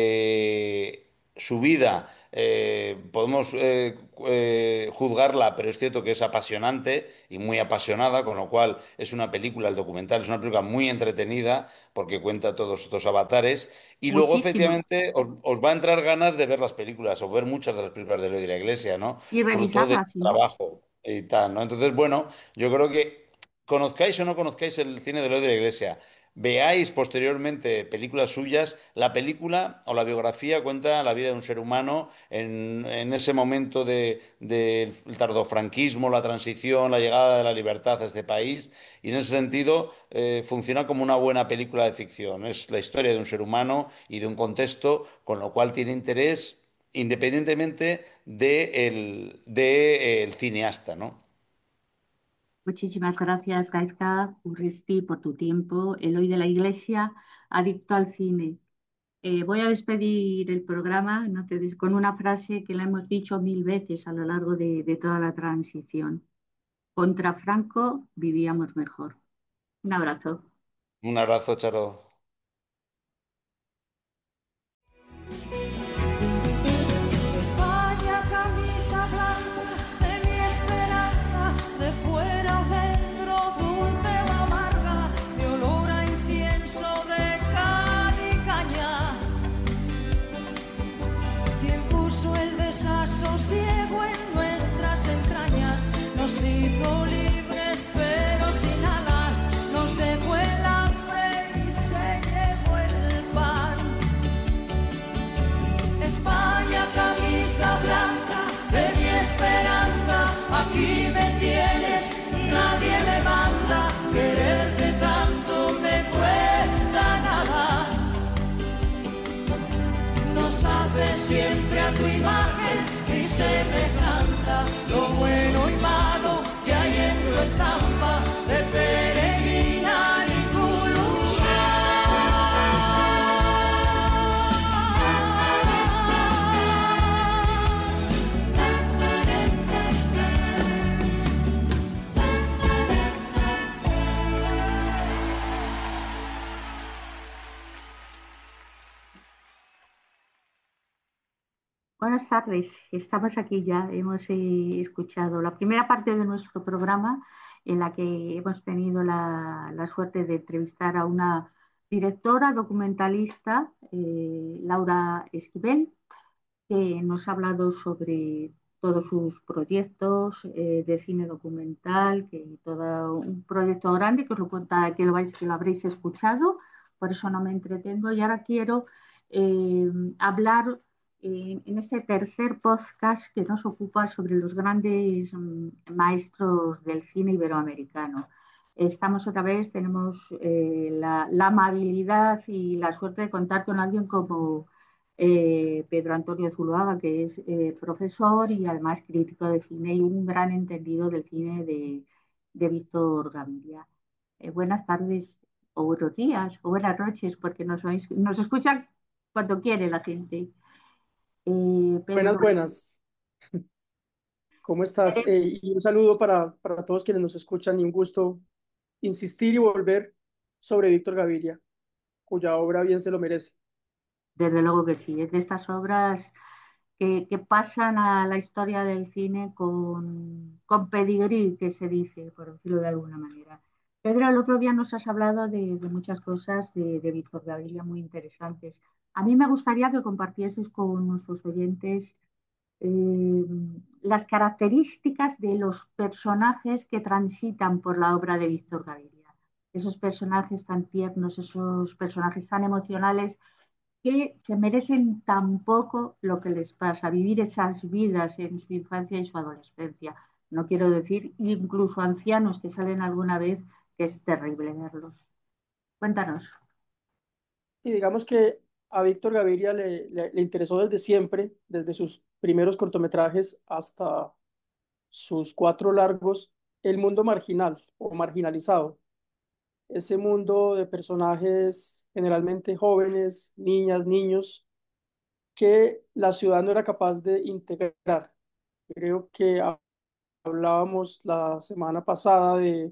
Eh, su vida, eh, podemos eh, eh, juzgarla, pero es cierto que es apasionante y muy apasionada, con lo cual es una película, el documental es una película muy entretenida porque cuenta todos estos avatares y luego Muchísimo. efectivamente os, os va a entrar ganas de ver las películas o ver muchas de las películas de Eloy de la Iglesia, ¿no? Y Fruto de revisarla, su si no. trabajo y tal, ¿no? Entonces, bueno, yo creo que conozcáis o no conozcáis el cine de Eloy de la Iglesia, veáis posteriormente películas suyas, la película o la biografía cuenta la vida de un ser humano en, en ese momento de- del tardofranquismo, la transición, la llegada de la libertad a este país, y en ese sentido eh, funciona como una buena película de ficción. Es la historia de un ser humano y de un contexto, con lo cual tiene interés independientemente de el, de, eh, el cineasta, ¿no? Muchísimas gracias, Gaizka Urresti, por tu tiempo. Eloy de la Iglesia, adicto al cine. Eh, voy a despedir el programa no te des- con una frase que la hemos dicho mil veces a lo largo de, de toda la transición. Contra Franco vivíamos mejor. Un abrazo. Un abrazo, Charo. España, camisa blanca de mi esperanza, de fuera o dentro, dulce o amarga, de olor a incienso, de cal y caña. Quien puso el desasosiego en nuestras entrañas, nos hizo libres pero sin alas, nos dejó el hambre y se llevó el pan. España, camisa blanca de mi esperanza, aquí me tienes, nadie me manda, quererte tanto me cuesta nada. Nos hace siempre a tu imagen y semejanza, lo bueno y malo que hay en tu estampa de peregrina y tu Buenas tardes, estamos aquí ya. Hemos eh, escuchado la primera parte de nuestro programa en la que hemos tenido la, la suerte de entrevistar a una directora documentalista, eh, Laura Esquivel, que nos ha hablado sobre todos sus proyectos eh, de cine documental, que todo un proyecto grande que os lo cuenta, que lo, vais, que lo habréis escuchado, por eso no me entretengo. Y ahora quiero eh, hablar eh, en este tercer podcast que nos ocupa sobre los grandes mm, maestros del cine iberoamericano. Estamos otra vez, tenemos eh, la, la amabilidad y la suerte de contar con alguien como eh, Pedro Antonio Zuluaga, que es eh, profesor y además crítico de cine y un gran entendido del cine de, de Víctor Gaviria. Eh, buenas tardes, o buenos días, o buenas noches, porque nos, oís- nos escuchan cuando quiere la gente. Eh, Buenas, Pedro, buenas. ¿Cómo estás? eh, Eh, y un saludo para, para todos quienes nos escuchan y un gusto insistir y volver sobre Víctor Gaviria, cuya obra bien se lo merece. desde luego que sí, es de estas obras que, que pasan a la historia del cine con, con pedigrí, que se dice, por decirlo de alguna manera. Pedro, el otro día nos has hablado de, de muchas cosas de, de Víctor Gaviria muy interesantes. A mí me gustaría que compartieses con nuestros oyentes eh, las características de los personajes que transitan por la obra de Víctor Gaviria. Esos personajes tan tiernos, esos personajes tan emocionales que se merecen tan poco lo que les pasa, vivir esas vidas en su infancia y su adolescencia. No quiero decir incluso ancianos que salen alguna vez, que es terrible verlos. Cuéntanos. Y digamos que a Víctor Gaviria le, le, le interesó desde siempre, desde sus primeros cortometrajes hasta sus cuatro largos, el mundo marginal o marginalizado. Ese mundo de personajes generalmente jóvenes, niñas, niños, que la ciudad no era capaz de integrar. Creo que hablábamos la semana pasada de,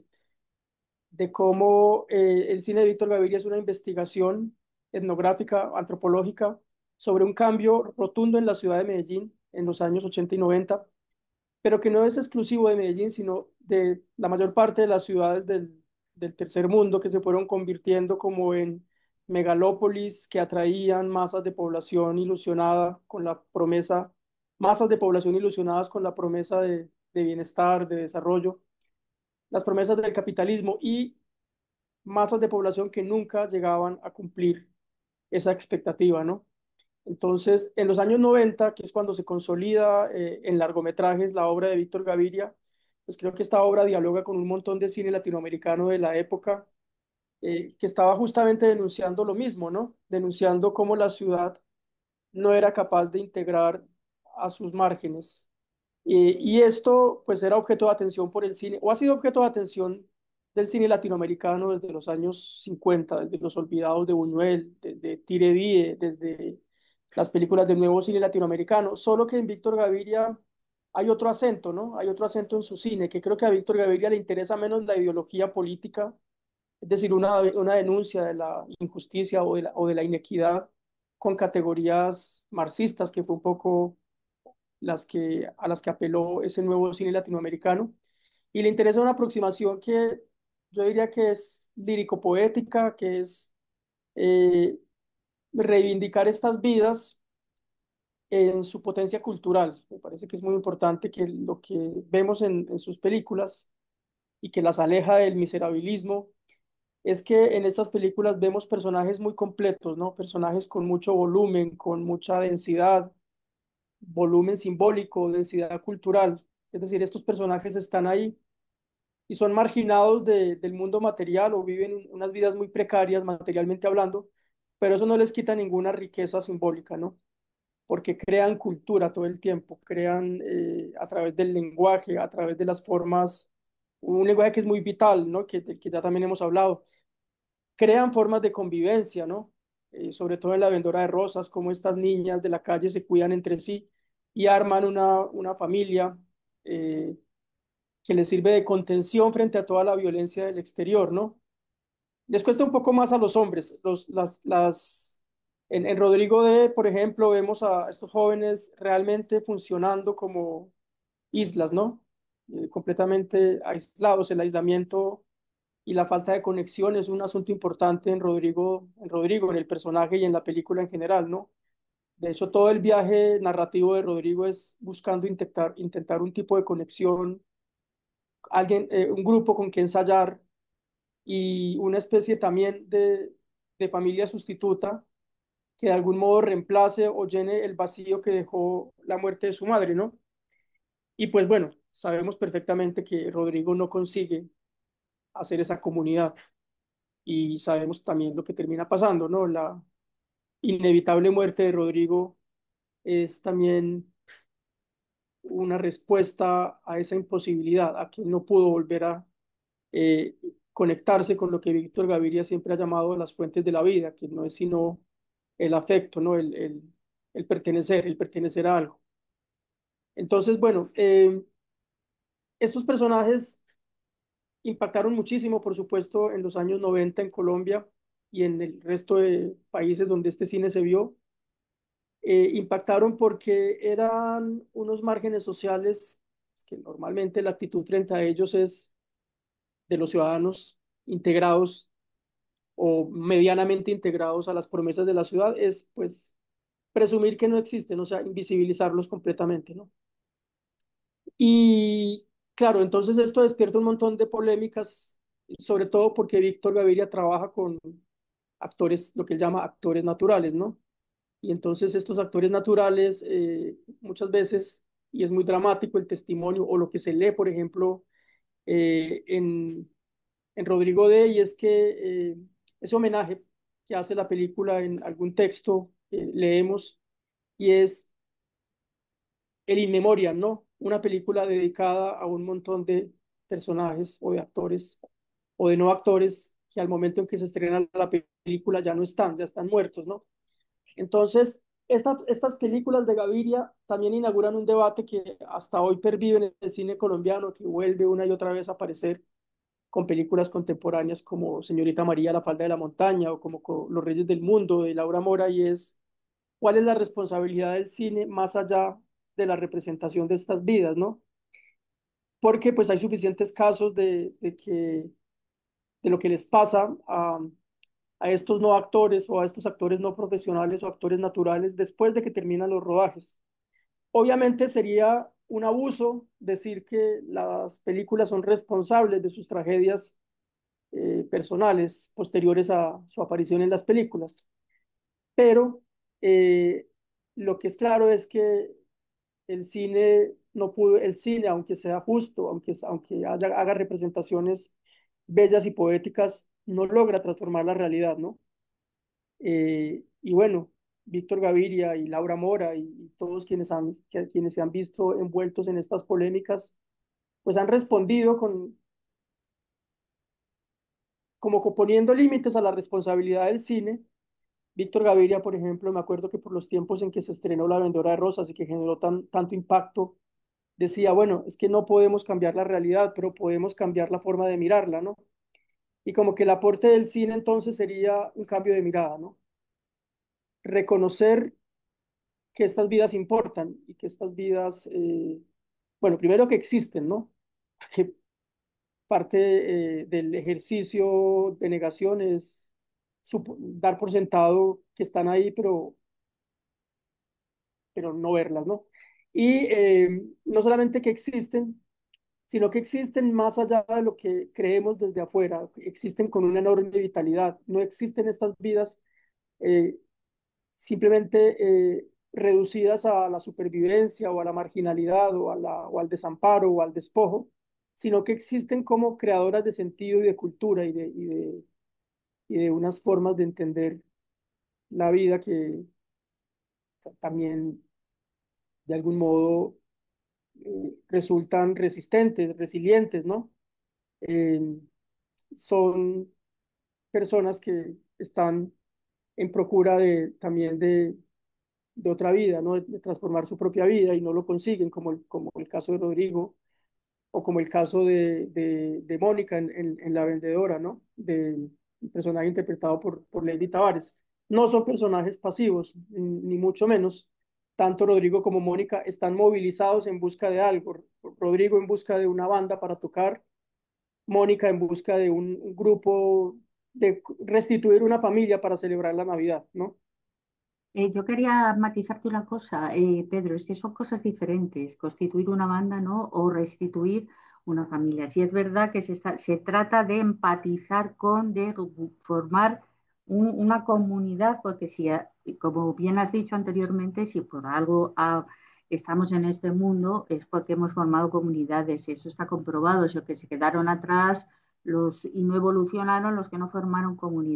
de cómo eh, el cine de Víctor Gaviria es una investigación etnográfica, antropológica, sobre un cambio rotundo en la ciudad de Medellín en los años ochenta y noventa, pero que no es exclusivo de Medellín, sino de la mayor parte de las ciudades del, del tercer mundo que se fueron convirtiendo como en megalópolis que atraían masas de población ilusionada con la promesa, masas de población ilusionadas con la promesa de, de bienestar, de desarrollo, las promesas del capitalismo y masas de población que nunca llegaban a cumplir esa expectativa, ¿no? Entonces, en los años noventa, que es cuando se consolida eh, en largometrajes la obra de Víctor Gaviria, pues creo que esta obra dialoga con un montón de cine latinoamericano de la época, eh, que estaba justamente denunciando lo mismo, ¿no? Denunciando cómo la ciudad no era capaz de integrar a sus márgenes. Eh, y esto, pues, era objeto de atención por el cine, o ha sido objeto de atención del cine latinoamericano desde los años cincuenta, desde Los Olvidados de Buñuel, desde Tire Die, desde las películas del nuevo cine latinoamericano. Solo que en Víctor Gaviria hay otro acento, ¿no? Hay otro acento en su cine, que creo que a Víctor Gaviria le interesa menos la ideología política, es decir, una, una denuncia de la injusticia o de la, o de la inequidad con categorías marxistas, que fue un poco las que, a las que apeló ese nuevo cine latinoamericano. Y le interesa una aproximación que yo diría que es lírico-poética, que es eh, reivindicar estas vidas en su potencia cultural. Me parece que es muy importante que lo que vemos en, en sus películas y que las aleja del miserabilismo es que en estas películas vemos personajes muy completos, ¿no? Personajes con mucho volumen, con mucha densidad, volumen simbólico, densidad cultural. Es decir, estos personajes están ahí y son marginados de- del mundo material o viven unas vidas muy precarias materialmente hablando, pero eso no les quita ninguna riqueza simbólica, ¿no? Porque crean cultura todo el tiempo, crean eh, a través del lenguaje, a través de las formas, un lenguaje que es muy vital, ¿no? Que, del que ya también hemos hablado, crean formas de convivencia, ¿no? Eh, sobre todo en La Vendora de Rosas, cómo estas niñas de la calle se cuidan entre sí y arman una, una familia eh, que les sirve de contención frente a toda la violencia del exterior, ¿no? Les cuesta un poco más a los hombres. Los, las, las, en, en Rodrigo D, por ejemplo, vemos a estos jóvenes realmente funcionando como islas, ¿no? Eh, completamente aislados. El aislamiento y la falta de conexión es un asunto importante en Rodrigo, en Rodrigo, en el personaje y en la película en general, ¿no? De hecho, todo el viaje narrativo de Rodrigo es buscando intentar, intentar un tipo de conexión, alguien, eh, un grupo con que ensayar y una especie también de, de familia sustituta que de algún modo reemplace o llene el vacío que dejó la muerte de su madre, ¿no? Y pues bueno, sabemos perfectamente que Rodrigo no consigue hacer esa comunidad y sabemos también lo que termina pasando, ¿no? La, inevitable muerte de Rodrigo es también una respuesta a esa imposibilidad, a que no pudo volver a eh, conectarse con lo que Víctor Gaviria siempre ha llamado las fuentes de la vida, que no es sino el afecto, ¿no? El, el, el pertenecer, el pertenecer a algo. Entonces, bueno, eh, estos personajes impactaron muchísimo, por supuesto, en los años noventa en Colombia y en el resto de países donde este cine se vio. Eh, impactaron porque eran unos márgenes sociales que normalmente la actitud frente a ellos es de los ciudadanos integrados o medianamente integrados a las promesas de la ciudad, es pues presumir que no existen, o sea, invisibilizarlos completamente, ¿no? Y claro, entonces esto despierta un montón de polémicas, sobre todo porque Víctor Gaviria trabaja con actores, lo que él llama actores naturales, ¿no? Y entonces estos actores naturales eh, muchas veces, y es muy dramático el testimonio o lo que se lee, por ejemplo, eh, en, en Rodrigo D, y es que eh, ese homenaje que hace la película en algún texto que leemos, y es el In Memoriam, ¿no? Una película dedicada a un montón de personajes o de actores o de no actores que al momento en que se estrena la película ya no están, ya están muertos, ¿no? Entonces, esta, estas películas de Gaviria también inauguran un debate que hasta hoy pervive en el cine colombiano, que vuelve una y otra vez a aparecer con películas contemporáneas como Señorita María, La falda de la montaña o como Los Reyes del Mundo de Laura Mora, y es cuál es la responsabilidad del cine más allá de la representación de estas vidas, ¿no? Porque pues hay suficientes casos de, de que, de lo que les pasa a, a estos no actores o a estos actores no profesionales o actores naturales después de que terminan los rodajes. Obviamente sería un abuso decir que las películas son responsables de sus tragedias eh, personales posteriores a su aparición en las películas, pero eh, lo que es claro es que el cine no pudo, el cine, aunque sea justo, aunque, aunque haya, haga representaciones bellas y poéticas, no logra transformar la realidad, ¿no? Eh, y bueno, Víctor Gaviria y Laura Mora y, y todos quienes, han, que, quienes se han visto envueltos en estas polémicas, pues han respondido con, como poniendo límites a la responsabilidad del cine. Víctor Gaviria, por ejemplo, me acuerdo que por los tiempos en que se estrenó La Vendedora de Rosas y que generó tan, tanto impacto, decía, bueno, es que no podemos cambiar la realidad, pero podemos cambiar la forma de mirarla, ¿no? Y como que el aporte del cine entonces sería un cambio de mirada, ¿no? Reconocer que estas vidas importan y que estas vidas, eh, bueno, primero que existen, ¿no? Porque parte eh, del ejercicio de negación es dar por sentado que están ahí, pero, pero no verlas, ¿no? Y eh, no solamente que existen, sino que existen más allá de lo que creemos desde afuera, existen con una enorme vitalidad, no existen estas vidas eh, simplemente eh, reducidas a la supervivencia o a la marginalidad o, a la, o al desamparo o al despojo, sino que existen como creadoras de sentido y de cultura y de, y de, y de unas formas de entender la vida que también de algún modo eh, resultan resistentes, resilientes, ¿no? Eh, son personas que están en procura de, también de, de otra vida, ¿no? De, de transformar su propia vida y no lo consiguen, como el, como el caso de Rodrigo o como el caso de, de, de Mónica en, en, en La Vendedora, ¿no? Del personaje interpretado por, por Lady Tavares. No son personajes pasivos, ni mucho menos. Tanto Rodrigo como Mónica están movilizados en busca de algo. Rodrigo en busca de una banda para tocar, Mónica en busca de un, un grupo, de restituir una familia para celebrar la Navidad, ¿no? Eh, yo quería matizarte una cosa, eh, Pedro, es que son cosas diferentes, constituir una banda, ¿no? O restituir una familia. Si es verdad que se, está- se trata de empatizar con, de formar un- una comunidad, porque si, a- como bien has dicho anteriormente, si por algo ah, estamos en este mundo es porque hemos formado comunidades, eso está comprobado, es lo que se quedaron atrás los, y no evolucionaron los que no formaron comunidad.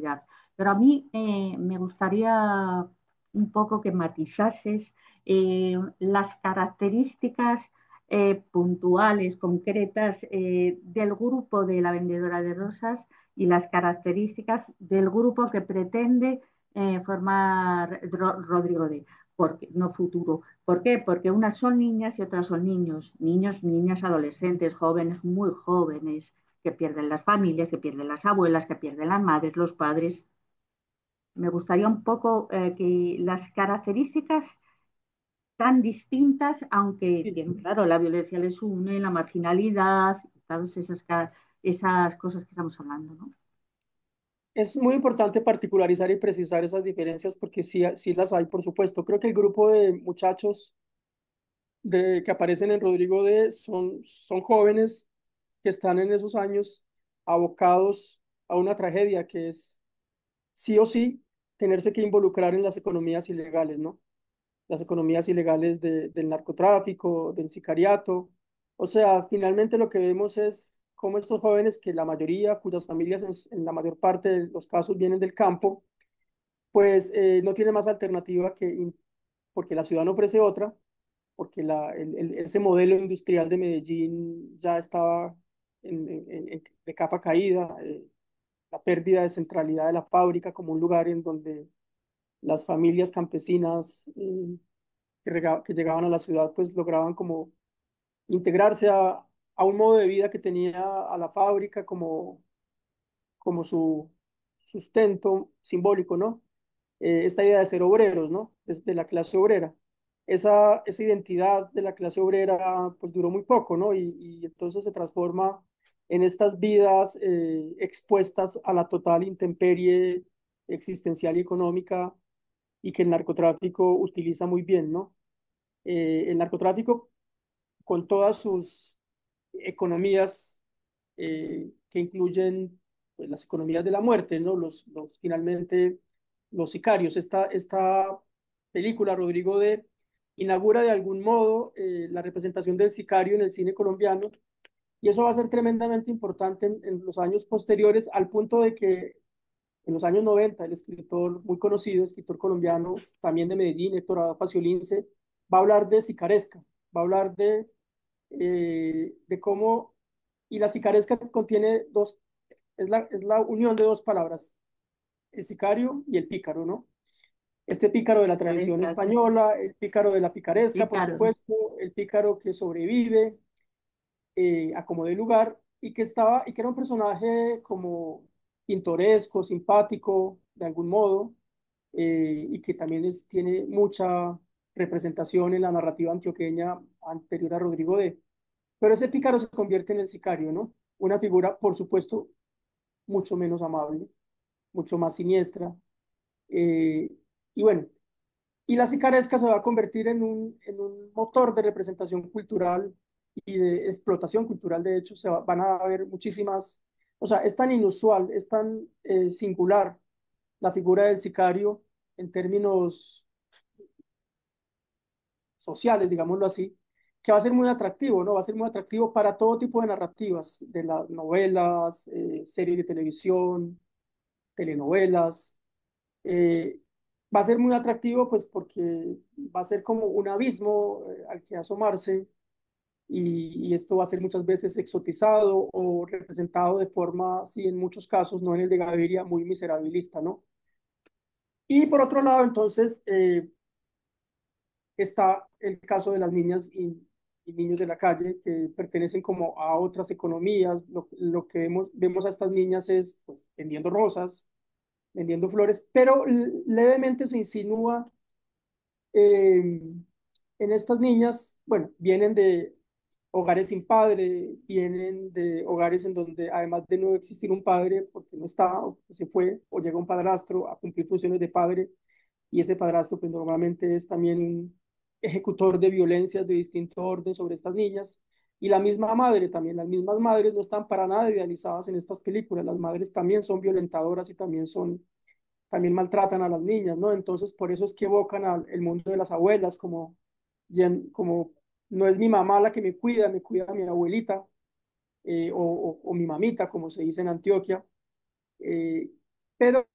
Pero a mí eh, me gustaría un poco que matizases eh, las características eh, puntuales, concretas eh, del grupo de la vendedora de rosas y las características del grupo que pretende eh, formar Ro- Rodrigo D. Porque, no futuro. ¿Por qué? Porque unas son niñas y otras son niños, niños, niñas, adolescentes, jóvenes, muy jóvenes, que pierden las familias, que pierden las abuelas, que pierden las madres, los padres. Me gustaría un poco eh, que las características tan distintas, aunque Sí. tienen, claro, la violencia les une, la marginalidad, todas esas, ca- esas cosas que estamos hablando, ¿no? Es muy importante particularizar y precisar esas diferencias porque sí, sí las hay, por supuesto. Creo que el grupo de muchachos de, que aparecen en Rodrigo D son, son jóvenes que están en esos años abocados a una tragedia que es sí o sí tenerse que involucrar en las economías ilegales, ¿no? Las economías ilegales de- del narcotráfico, del sicariato. O sea, finalmente lo que vemos es cómo estos jóvenes, que la mayoría, cuyas familias en, en la mayor parte de los casos vienen del campo, pues eh, no tienen más alternativa que, in- porque la ciudad no ofrece otra, porque la, el- el- ese modelo industrial de Medellín ya estaba en- en- en- de capa caída, eh, la pérdida de centralidad de la fábrica como un lugar en donde las familias campesinas eh, que, rega- que llegaban a la ciudad pues lograban como integrarse a, a un modo de vida que tenía a la fábrica como, como su sustento simbólico, ¿no? Eh, esta idea de ser obreros, ¿no? Desde la clase obrera. Esa, esa identidad de la clase obrera pues duró muy poco, ¿no? Y, y entonces se transforma en estas vidas eh, expuestas a la total intemperie existencial y económica y que el narcotráfico utiliza muy bien, ¿no? Eh, el narcotráfico con todas sus economías eh, que incluyen pues, las economías de la muerte, ¿no? Los, los, finalmente, los sicarios. Esta, esta película, Rodrigo D., inaugura de algún modo eh, la representación del sicario en el cine colombiano y eso va a ser tremendamente importante en, en los años posteriores, al punto de que en los años noventa el escritor muy conocido, escritor colombiano, también de Medellín, Héctor Abad Faciolince, va a hablar de sicaresca, va a hablar de, eh, de cómo, y la sicaresca contiene dos, es la, es la unión de dos palabras, el sicario y el pícaro, ¿no? Este pícaro de la tradición Parezca, sí, española, el pícaro de la picaresca, por pícaro. supuesto, el pícaro que sobrevive eh, a como de lugar y que estaba, y que era un personaje como pintoresco, simpático, de algún modo, eh, y que también es, tiene mucha representación en la narrativa antioqueña anterior a Rodrigo D. Pero ese pícaro se convierte en el sicario, ¿no? Una figura, por supuesto, mucho menos amable, mucho más siniestra. eh, y bueno, y la sicaresca se va a convertir en un, en un motor de representación cultural y de explotación cultural. De hecho, se va- van a haber muchísimas, o sea, es tan inusual, es tan eh, singular la figura del sicario en términos sociales, digámoslo así, que va a ser muy atractivo, ¿no? Va a ser muy atractivo para todo tipo de narrativas, de las novelas, eh, series de televisión, telenovelas. Eh, Va a ser muy atractivo, pues, porque va a ser como un abismo eh, al que asomarse y, y esto va a ser muchas veces exotizado o representado de forma, sí, en muchos casos, no en el de Gaviria, muy miserabilista, ¿no? Y por otro lado, entonces, eh, está el caso de las niñas y, y niños de la calle que pertenecen como a otras economías. Lo, lo que vemos, vemos a estas niñas es pues, vendiendo rosas, vendiendo flores, pero levemente se insinúa eh, en estas niñas, bueno, vienen de hogares sin padre, vienen de hogares en donde además de no existir un padre, porque no está, o se fue, o llega un padrastro a cumplir funciones de padre, y ese padrastro pues normalmente es también un ejecutor de violencias de distinto orden sobre estas niñas, y la misma madre también, las mismas madres no están para nada idealizadas en estas películas, las madres también son violentadoras y también son también maltratan a las niñas, ¿no? Entonces, por eso es que evocan al el mundo de las abuelas, como, como no es mi mamá la que me cuida, me cuida mi abuelita, eh, o, o, o, mi mamita, como se dice en Antioquia. Eh, pero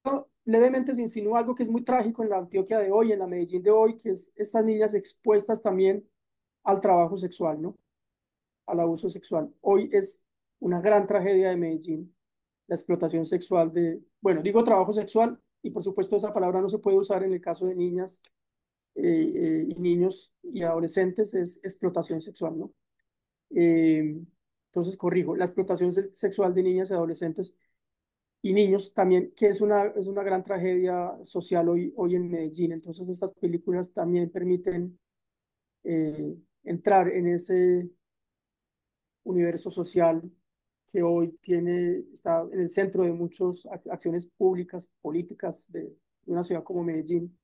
levemente se insinúa algo que es muy trágico en la Antioquia de hoy, en la Medellín de hoy, que es estas niñas expuestas también al trabajo sexual, ¿no? Al abuso sexual. Hoy es una gran tragedia de Medellín, la explotación sexual de, bueno, digo trabajo sexual, y por supuesto esa palabra no se puede usar en el caso de niñas eh, eh, y niños y adolescentes, es explotación sexual, ¿no? Eh, entonces, corrijo, la explotación se sexual de niñas y adolescentes y niños también, que es una, es una gran tragedia social hoy, hoy en Medellín. Entonces, estas películas también permiten eh, entrar en ese universo social que hoy tiene, está en el centro de muchas acciones públicas, políticas de, de una ciudad como Medellín,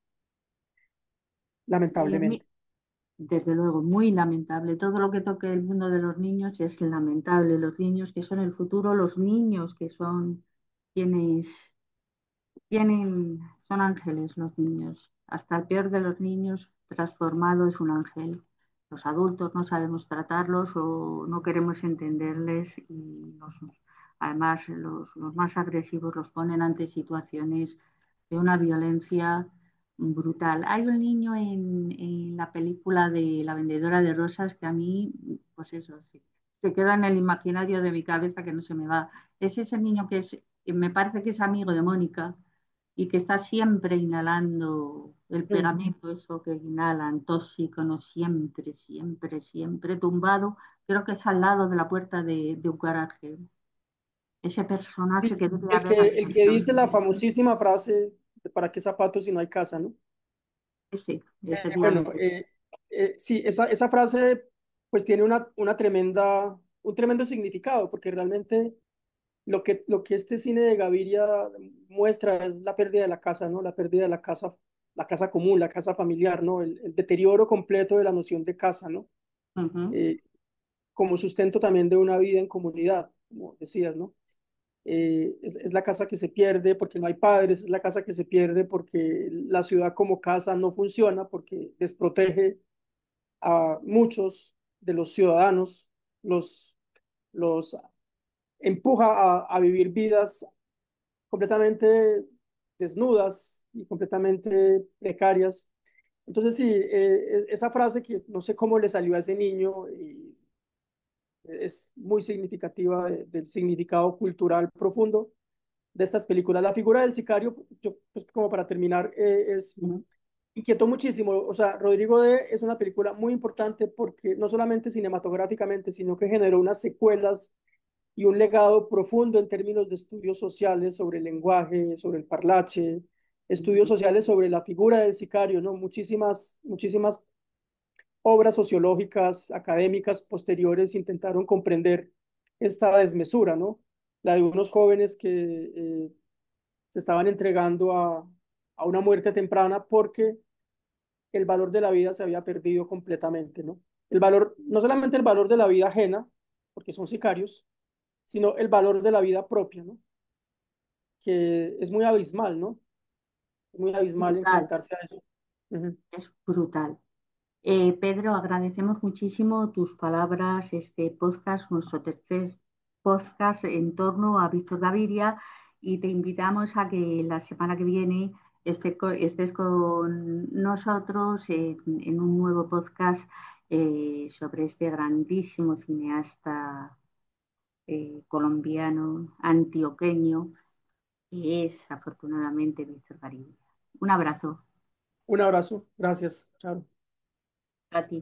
lamentablemente. Desde luego, muy lamentable. Todo lo que toque el mundo de los niños es lamentable. Los niños que son el futuro, los niños que son quienes tienen, son ángeles los niños. Hasta el peor de los niños transformado es un ángel. Los adultos no sabemos tratarlos o no queremos entenderles y nos, además los, los más agresivos los ponen ante situaciones de una violencia brutal. Hay un niño en, en la película de La vendedora de rosas que a mí, pues eso, sí, se queda en el imaginario de mi cabeza que no se me va. Es ese niño que es, me parece que es amigo de Mónica y que está siempre inhalando el pegamento, eso que inhalan, tóxico, no siempre, siempre, siempre tumbado. Creo que es al lado de la puerta de, de un garaje. Ese personaje Sí, que debe el haber que, el que dice la asustado. famosísima frase, ¿para qué zapatos si no hay casa, no? Sí, Eh, bueno, efectivamente. eh, eh, sí, esa, esa frase pues tiene una, una tremenda, un tremendo significado, porque realmente lo que, lo que este cine de Gaviria muestra es la pérdida de la casa, ¿no? La pérdida de la casa, la casa común, la casa familiar, ¿no? El, el deterioro completo de la noción de casa, ¿no? Ujú. Eh, como sustento también de una vida en comunidad, como decías, ¿no? Eh, es, es, la casa que se pierde porque no hay padres, es la casa que se pierde porque la ciudad como casa no funciona, porque desprotege a muchos de los ciudadanos, los, los empuja a, a vivir vidas completamente desnudas y completamente precarias. Entonces, sí, eh, esa frase que no sé cómo le salió a ese niño y es muy significativa de, del significado cultural profundo de estas películas. La figura del sicario, yo, pues, como para terminar, eh, es Ujú. inquietó muchísimo. O sea, Rodrigo D. es una película muy importante porque no solamente cinematográficamente, sino que generó unas secuelas y un legado profundo en términos de estudios sociales sobre el lenguaje, sobre el parlache, estudios sociales sobre la figura del sicario, ¿no? Muchísimas, muchísimas obras sociológicas, académicas posteriores intentaron comprender esta desmesura, ¿no? La de unos jóvenes que eh, se estaban entregando a, a una muerte temprana porque el valor de la vida se había perdido completamente, ¿no? El valor, no solamente el valor de la vida ajena, porque son sicarios, sino el valor de la vida propia, ¿no? Que es muy abismal, ¿no? Es muy abismal Brutal, enfrentarse a eso. Uh-huh. es brutal. Eh, Pedro, agradecemos muchísimo tus palabras, este podcast, nuestro tercer podcast en torno a Víctor Gaviria y te invitamos a que la semana que viene esté co- estés con nosotros en, en un nuevo podcast eh, sobre este grandísimo cineasta eh, colombiano, antioqueño, que es afortunadamente Víctor Gaviria. Un abrazo Un abrazo, gracias, chao. a ti.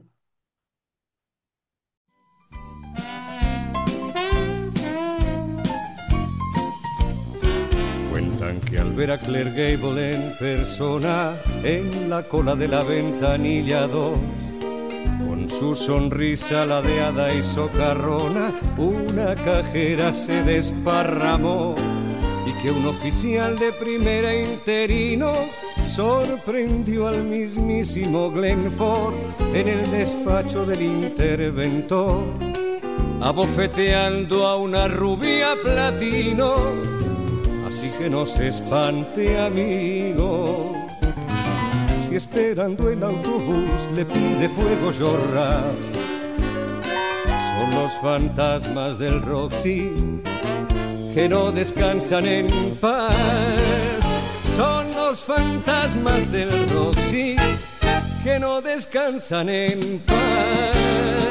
Cuentan que al ver a Claire Gable en persona, en la cola de la ventanilla dos, con su sonrisa ladeada y socarrona, una cajera se desparramó, y que un oficial de primera interino sorprendió al mismísimo Glenn Ford en el despacho del interventor, abofeteando a una rubia platino. Así que no se espante, amigo, si esperando el autobús le pide fuego Jorraf. Son los fantasmas del Roxy que no descansan en paz. Son los fantasmas del rock, sí, que no descansan en paz.